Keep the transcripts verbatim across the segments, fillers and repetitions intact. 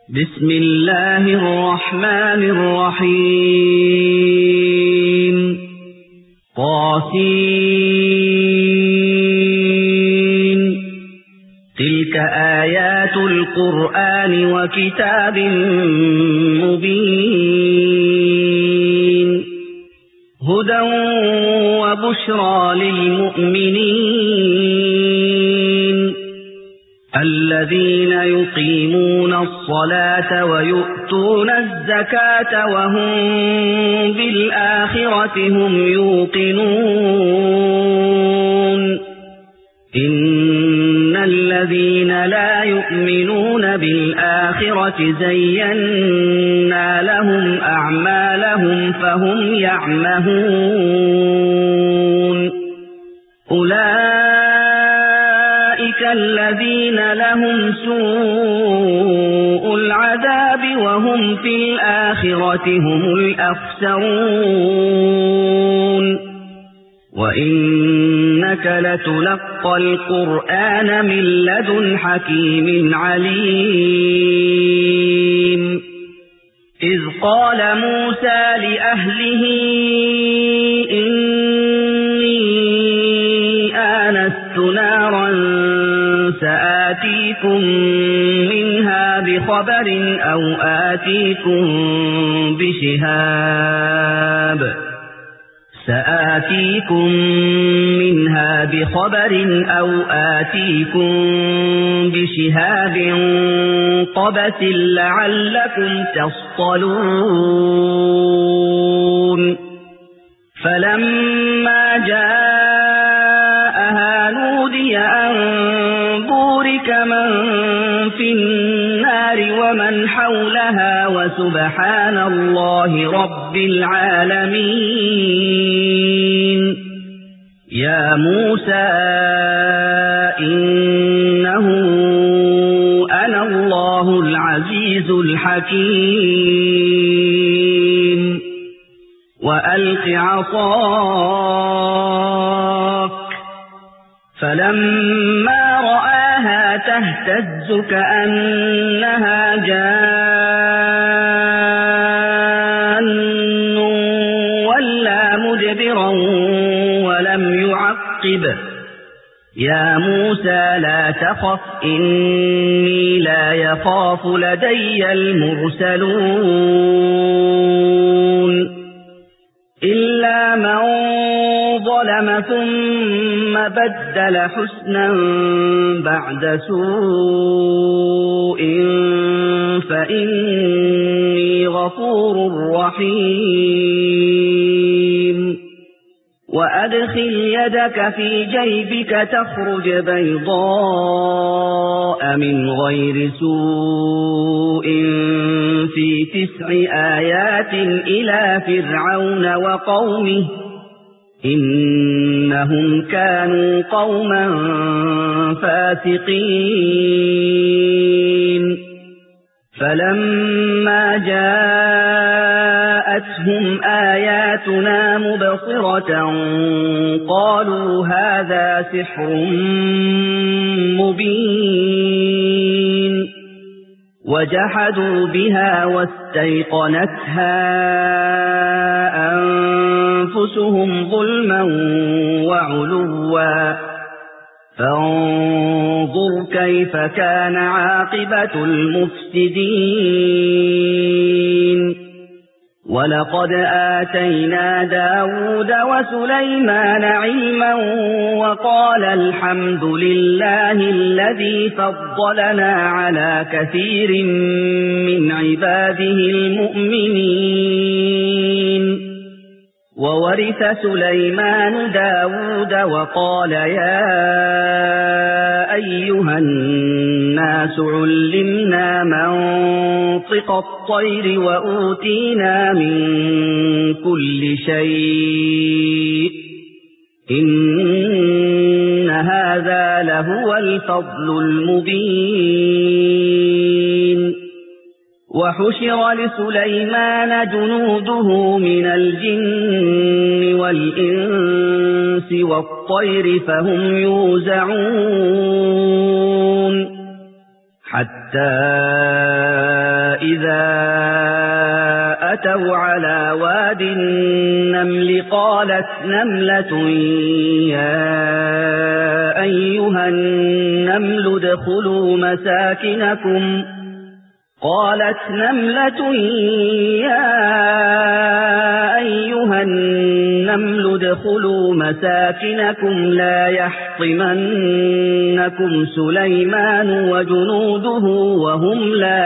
بسم الله الرحمن الرحيم قاسين تلك آيات القرآن وكتاب مبين هدى وبشرى للمؤمنين الذين يقيمون الصلاة ويؤتون الزكاة وهم بالآخرة هم يوقنون إن الذين لا يؤمنون بالآخرة زينا لهم أعمالهم فهم يعمهون أولئك الذين لهم سوء العذاب وهم في الآخرة هم الأخسرون وإنك لتلقى القرآن من لدن حكيم عليم إذ قال موسى لأهله إني آنست نارا سآتيكم منها بخبر أو آتيكم بشهاب سآتيكم منها بخبر أو آتيكم بشهاب قبس لعلكم تصطلون فلما جاءها نودي أن بورك من في النار ومن حولها وسبحان الله رب العالمين يا موسى إنه أنا الله العزيز الحكيم وألق عصاك فلما رآها تهتز كأنها جان ولا مدبرا ولم يعقب يا موسى لا تخف إني لا يخاف لدي المرسلون إلا من ظلم ثم بدل حسنا بعد سوء فإني غفور رحيم وأدخل يدك في جيبك تخرج بيضاء من غير سوء في تسع آيات إلى فرعون وقومه إنهم كانوا قوما فاسقين فلما جاءتهم آياتنا مبصرة قالوا هذا سحر مبين وجحدوا بها واستيقنتها أنفسهم ظلما وعلوا فانظر كيف كان عاقبة المفسدين ولقد آتينا داود وسليمان علما وقال الحمد لله الذي فضلنا على كثير من عباده المؤمنين وورث سليمان داود وقال يا أيها الناس علمنا منطق الطير وأوتينا من كل شيء إن هذا لهو الفضل المبين وحشر لسليمان جنوده من الجن والإنس والطير فهم يوزعون حتى إذا أتوا على واد النمل قالت نملة يا أيها النمل ادخلوا مساكنكم قالت نملة يا أيها النمل ادخلوا مساكنكم لا يحطمنكم سليمان وجنوده وهم لا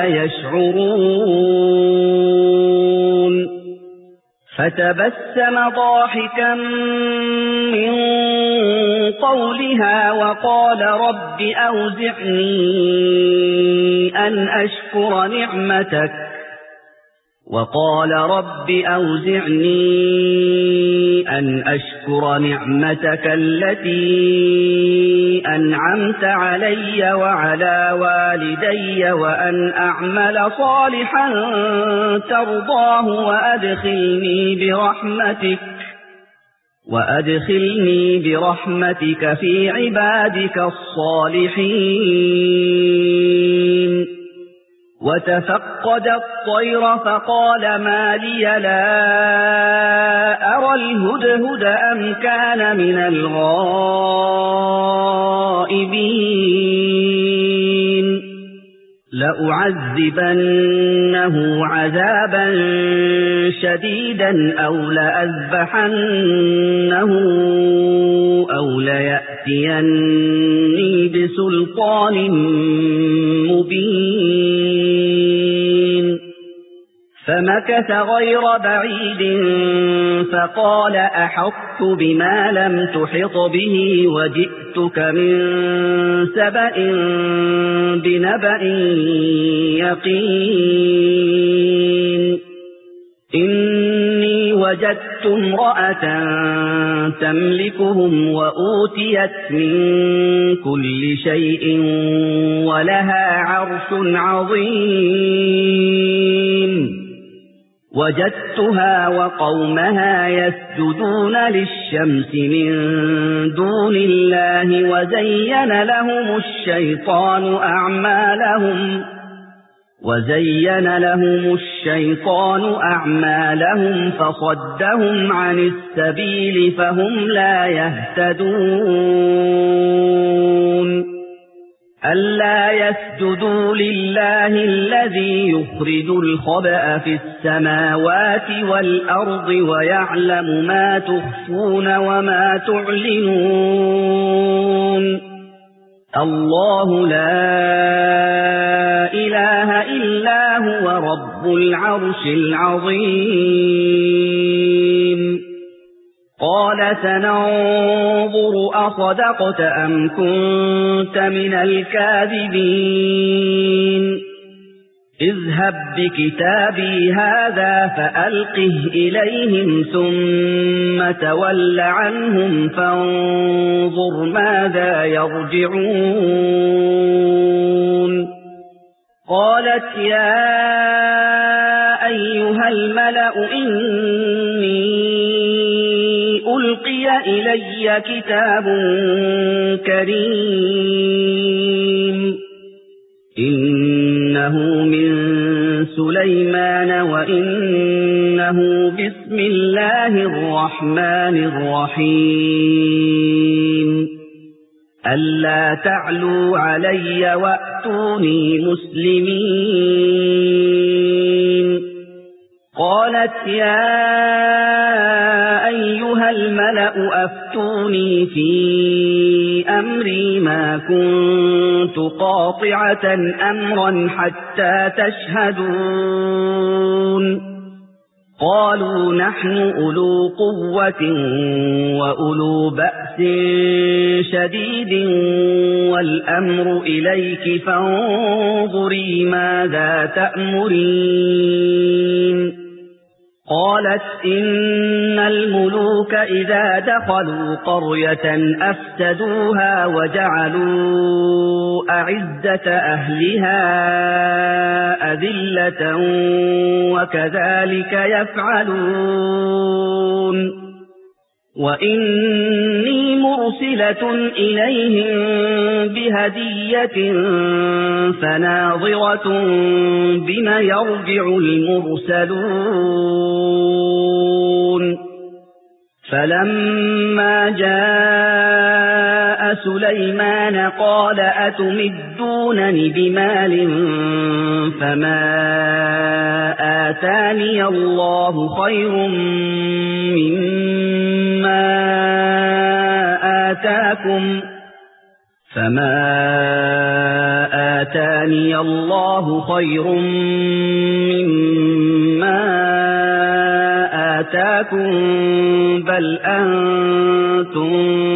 يشعرون فتبسم ضاحكا من قولها وقال رب أوزعني أن أشكر نعمتك وقال رب أوزعني أن أشكر نعمتك التي أنعمت علي وعلى والدي وأن أعمل صالحا ترضاه وأدخلني برحمتك وأدخلني برحمتك في عبادك الصالحين وتفقد الطير فقال ما لي لا أرى الهدهد أم كان من الغائبين لأعذبنه عذابا شديدا أو لأذبحنه أو ليأتيني بسلطان مبين فمكث غير بعيد فقال أحطت بما لم تحط به وجئتك من سبأ بنبأ يقين إني وجدت امرأة تملكهم وأوتيت من كل شيء ولها عرش عظيم وجدتها وقومها يسجدون للشمس من دون الله وزين لهم الشيطان أعمالهم وزين لهم الشيطان أعمالهم فصدهم عن السبيل فهم لا يهتدون ألا يسجدوا لله الذي يخرج الخبأ في السماوات والأرض ويعلم ما تخفون وما تعلنون الله لا إله إلا هو رب العرش العظيم قال سننظر أصدقت أم كنت من الكاذبين اذهب بكتابي هذا فألقه إليهم ثم تول عنهم فانظر ماذا يرجعون قالت يا أيها الملأ إني ألقي إلي كتاب كريم إنه من سليمان وإنه بسم الله الرحمن الرحيم ألا تعلوا علي وأتوني مسلمين قالت يا أيها الملأ أفتوني في أمري ما كنت قاطعة أمرا حتى تشهدون قالوا نحن أولو قوة وأولو بأس شديد والأمر إليك فانظري ماذا تأمرين قالت إن الملوك إذا دخلوا قرية أفسدوها وجعلوا أعزة أهلها أذلة وكذلك يفعلون وإني مرسلة إليهم بهدية فناظرة بما يرجع المرسلون فلما جاء سليمان قال أتمدونني بمال فما آتاني الله خير مما آتاكم فما آتاني الله خير مما آتاكم بل أنتم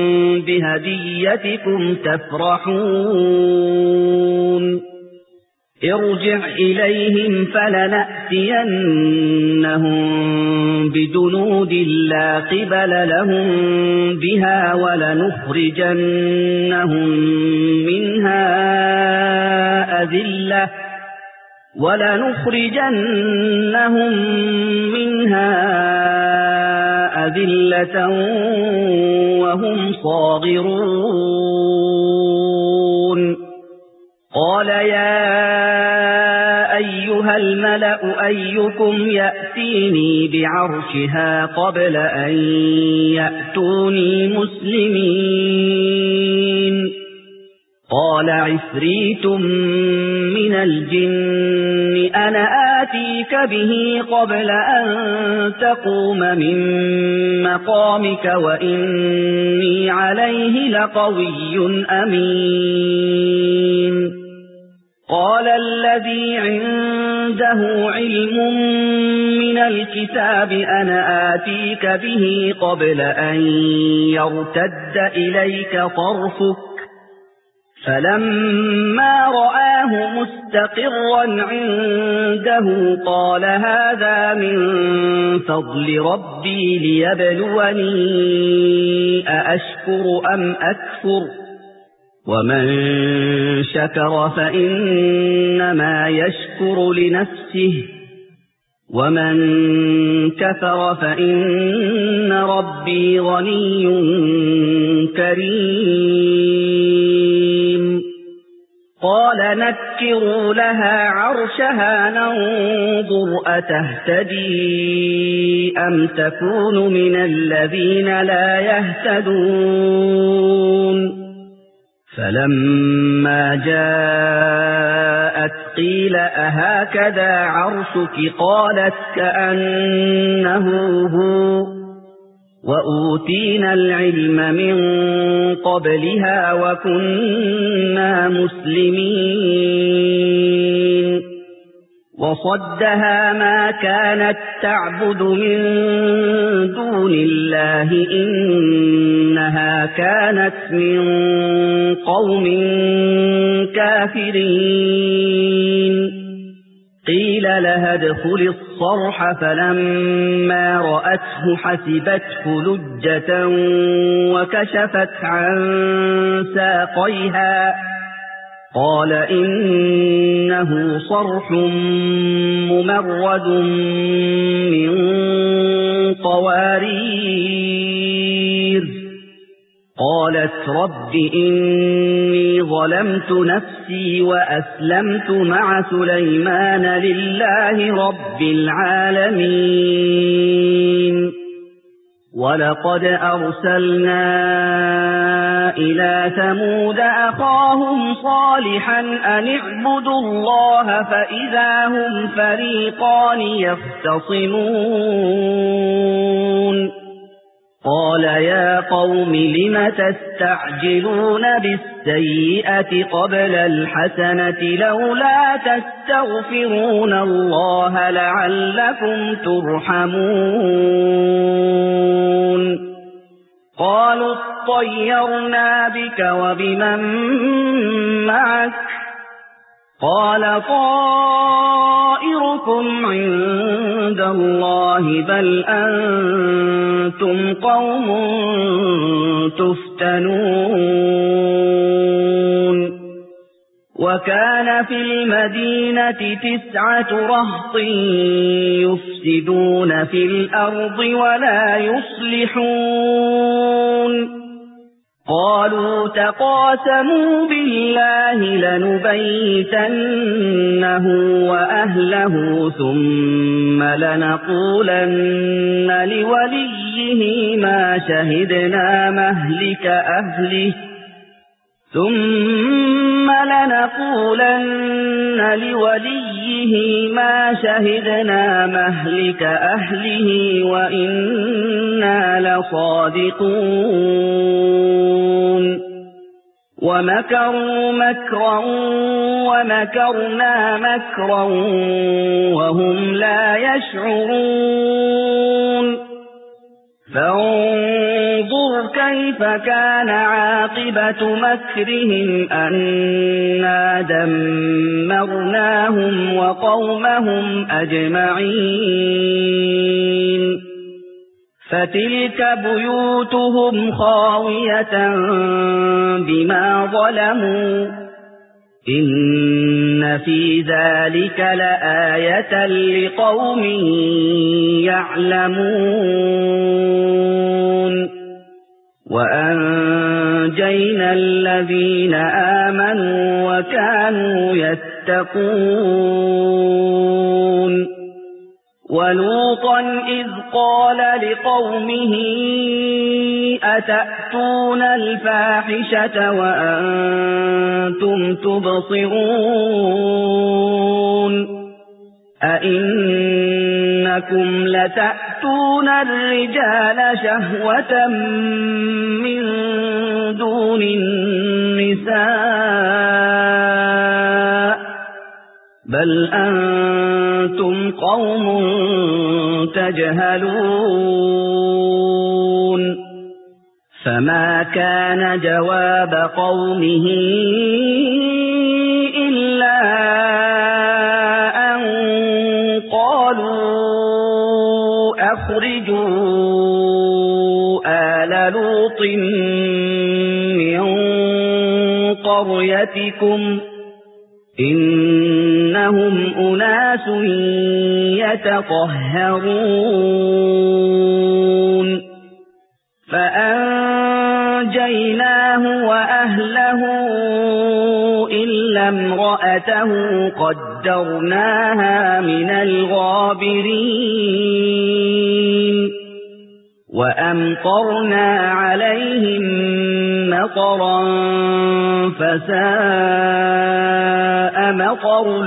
بهديتكم تفرحون ارجع إليهم فلنأتينهم بجنود لا قبل لهم بها ولنخرجنهم منها أذلة ولنخرجنهم منها أذلة وهم صاغرون قال يا أيها الملأ أيكم يأتيني بعرشها قبل أن يأتوني مسلمين قال عفريت من الجن أنا آتيك به قبل أن تقوم من مقامك وإني عليه لقوي أمين قال الذي عنده علم من الكتاب أنا آتيك به قبل أن يرتد إليك طرفك فلما رآه مستقرا عنده قال هذا من فضل ربي ليبلوني أأشكر أم أكفر ومن شكر فإنما يشكر لنفسه ومن كفر فإن ربي غني كريم قال نكروا لها عرشها ننظر أتهتدي أم تكون من الذين لا يهتدون فلما جاءت قيل أهكذا عرشك قالت كأنه هو وأوتينا العلم من قبلها وكنا مسلمين وصدها ما كانت تعبد من دون الله إنها كانت من قوم كافرين قيل لها ادخل الصرح فلما رأته حسبته لجة وكشفت عن ساقيها قال إنه صرح ممرد من قوارير قالت رب إني ظلمت نفسي وأسلمت مع سليمان لله رب العالمين ولقد أرسلنا إلى ثمود أخاهم صالحا أن اعبدوا الله فإذا هم فريقان يختصمون قال يا قوم لم تستعجلون بالسيئة قبل الحسنة لولا تستغفرون الله لعلكم ترحمون قالوا اطيرنا بك وبمن معك قال طائركم عند الله بل أنتم قوم تفتنون وكان في المدينة تسعة رهط يفسدون في الأرض ولا يصلحون قالوا تقاسموا بالله لنبيتنه وأهله ثم لنقولن لوليه ما شهدنا مهلك أهله ثم لنقولن لوليه ما شهدنا مهلك أهله وإنا لصادقون ومكروا مكرا ومكرنا مكرا وهم لا يشعرون فانظر كيف كان عاقبة مكرهم أنا دمرناهم وقومهم أجمعين فتلك بيوتهم خاوية بما ظلموا إن في ذلك لآية لقوم يعلمون وأنجينا الذين آمنوا وكانوا يتقون ولوطا إذ قال لقومه أتأتون الفاحشة وأنتم تبصرون أئنكم لتأتون الرجال شهوة من دون النساء بل أنتم قوم تجهلون فما كان جواب قومه إلا أن قالوا أخرجوا آل لوط من قريتكم إنهم أناس يتطهرون فأنجيناه وأهله إلا امرأته قدرناها من الغابرين وأمطرنا عليهم مطرا فساء مطر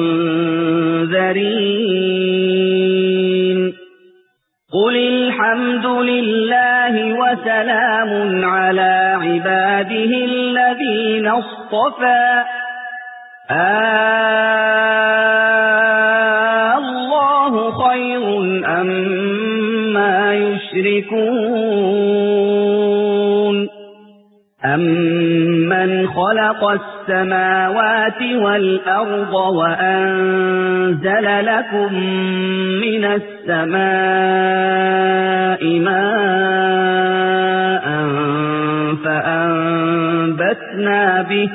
المنذرين قل الحمد لله وسلام على عباده الذين اصطفى آه الله خير أما يشركون أمن خلق السماوات والأرض وأنزل لكم من السماء ماء فأنبتنا به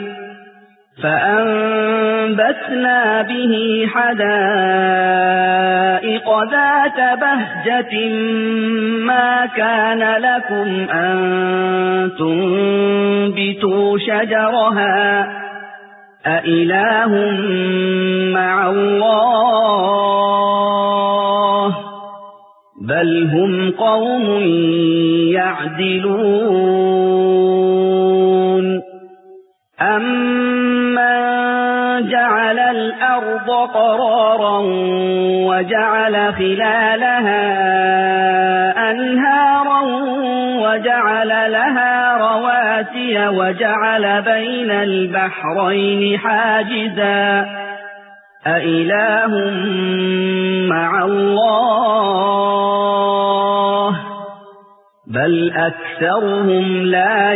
فأنبتنا به حدائق ذات بهجة ما كان لكم أن تنبتوا شجرها أإله مع الله بل هم قوم يعدلون أمن جعل الأرض قرارا وجعل خلالها أنهارا وجعل لها رواسي وجعل بين البحرين حاجزا أإله مع الله بل أكثرهم لا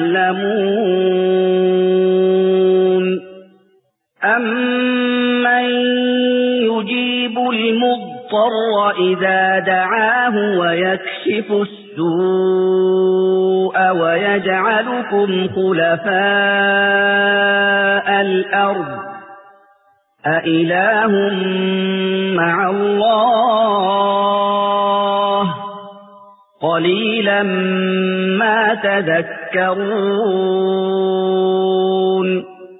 يعلمون أمن يجيب المضطر إذا دعاه ويكشف السوء السوء ويجعلكم خلفاء الأرض أإله مع الله قليلا ما تذكرون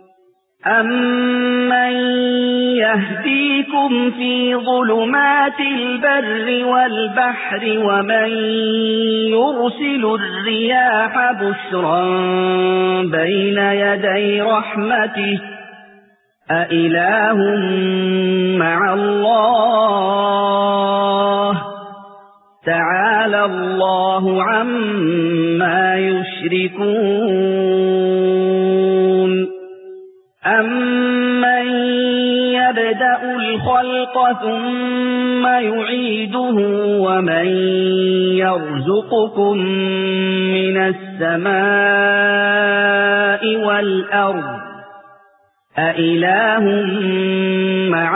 أمن يهديكم في ظلمات البر والبحر ومن يرسل الرياح بشرا بين يدي رحمته أإله مع الله تعالى الله عما يشركون أمن يبدأ الخلق ثم يعيده ومن يرزقكم من السماء والأرض أإله مع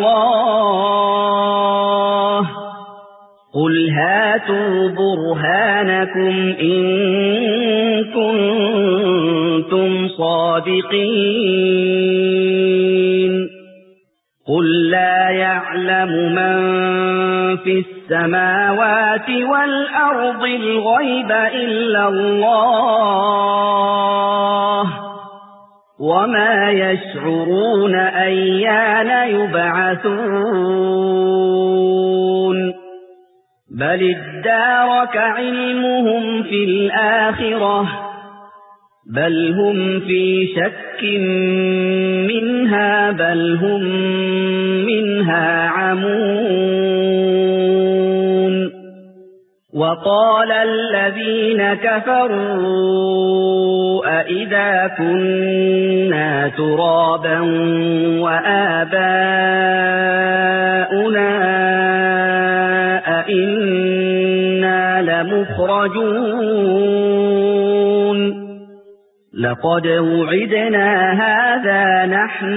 الله قل هاتوا برهانكم إن كنتم صادقين قل لا يعلم من في السماوات والأرض الغيب إلا الله وما يشعرون أيان يبعثون بل ادارك علمهم في الآخرة بل هم في شك منها بل هم منها عمون وقال الذين كفروا أئذا كنا ترابا وآباؤنا أئنا لمخرجون لقد وعدنا هذا نحن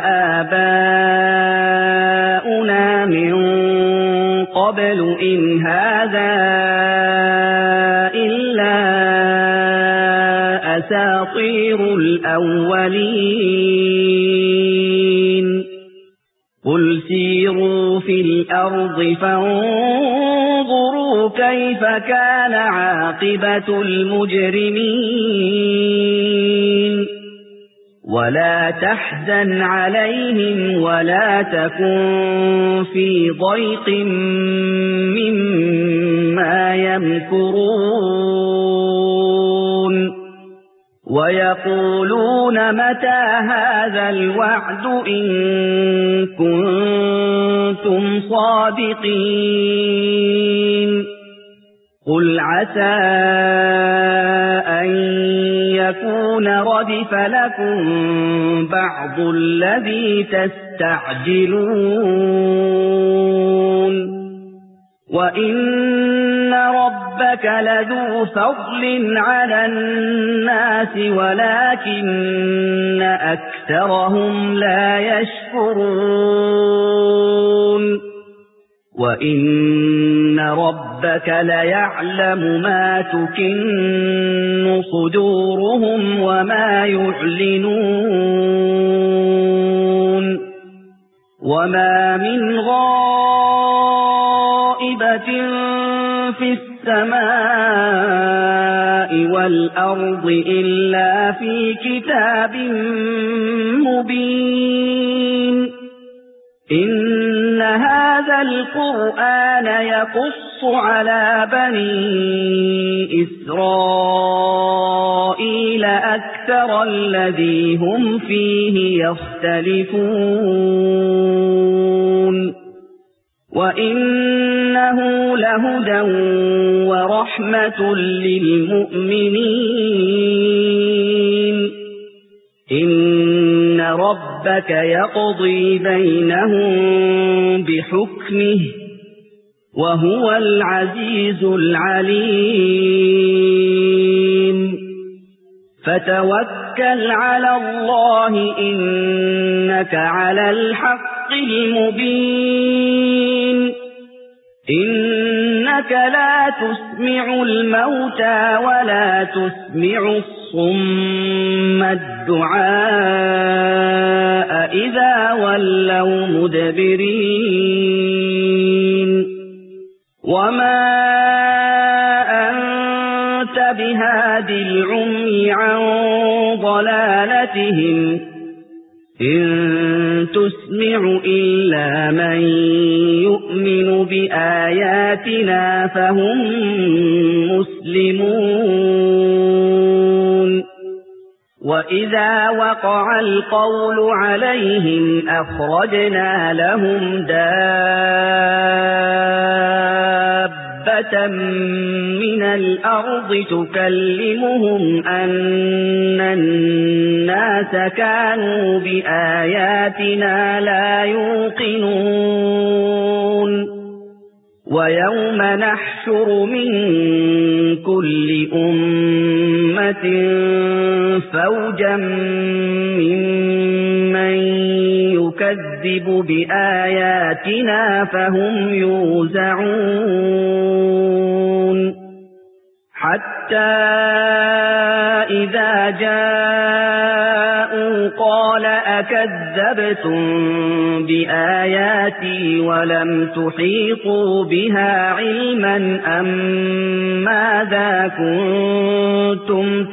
وآباؤنا من قبل إن هذا إلا أساطير الأولين قل سيروا في الأرض فانظروا كيف كان عاقبة المجرمين ولا تحزن عليهم ولا تكن في ضيق مما يمكرون ويقولون متى هذا الوعد إن كنتم صادقين قل عسى أن يكون ردف لكم بعض الذي تستعجلون وإن ربك لذو فضل على الناس ولكن أكثرهم لا يشكرون وإن ربك ليعلم ما تكن صدورهم وما يعلنون وما من غائبة في السماء والأرض إلا في كتاب مبين إن هذا القرآن يقص على بني إسرائيل أكثر الذي هم فيه يختلفون وإنه لهدى ورحمة للمؤمنين إن ربك يقضي بينهم بحكمه وهو العزيز العليم فتوكل على الله إنك على الحق المبين إن إنك لا تسمع الموتى ولا تسمع الصم الدعاء إذا ولوا مدبرين وما أنت بهاد العمي عن ضلالتهم إن تسمع إلا من يؤمن بآياتنا فهم مسلمون وإذا وقع القول عليهم أخرجنا لهم دابة من الأرض تكلمهم أن الناس كانوا بآياتنا لا يوقنون ويوم نحشر من كل أمة فوجا ممن يكذب بآياتنا فهم يوزعون حتى إذا جاءوا قال أكذبتم بآياتي ولم تحيطوا بها علما أم ماذا كنتم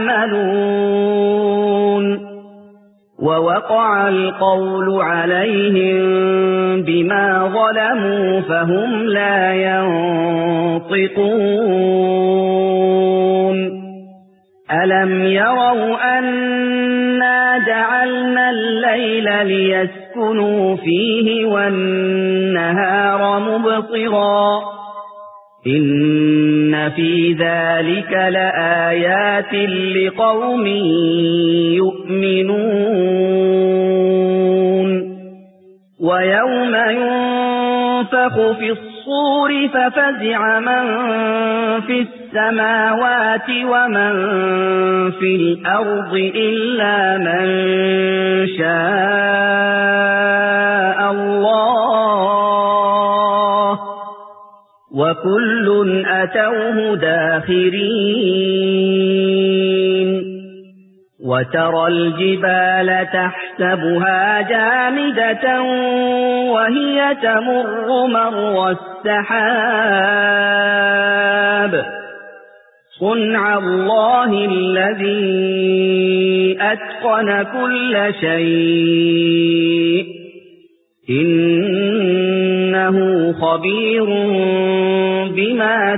تعملون ووقع القول عليهم بما ظلموا فهم لا ينطقون ألم يروا أنا جعلنا الليل ليسكنوا فيه والنهار مبصرا إن في ذلك لآيات لقوم يؤمنون ويوم ينفخ في الصور ففزع من في السماوات ومن في الأرض إلا من شاء الله وكل أتوه داخرين وترى الجبال تحسبها جامدة وهي تمر مر السحاب صنع الله الذي أتقن كل شيء إنه خبير بما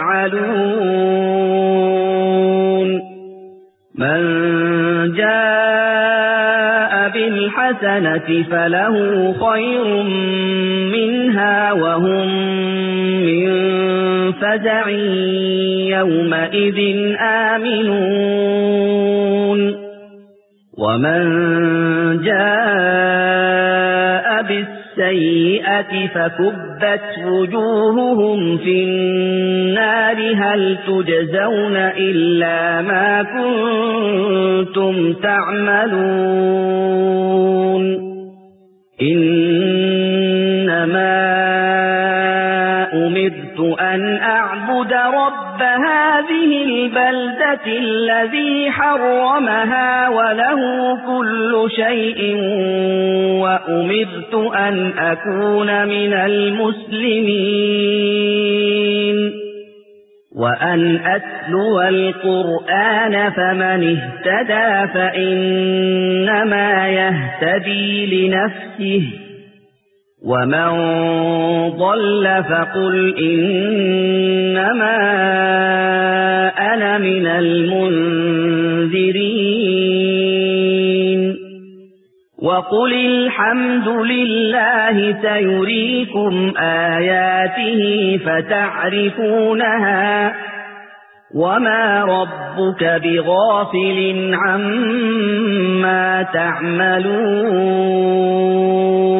تفعلون من جاء بالحسنة فله خير منها وهم من فزع يومئذ آمنون ومن جاء بالسيئة فكبت وجوههم في النار هل تجزون إلا ما كنتم تعملون إنما أمرت أن أعبد رب هذه البلدة الذي حرمها وله كل شيء وأمرت أن أكون من المسلمين وأن أتلو القرآن فمن اهتدى فإنما يهتدي لنفسه ومن ضل فقل إنما أنا من المنذرين وقل الحمد لله سيريكم آياته فتعرفونها وما ربك بغافل عما تعملون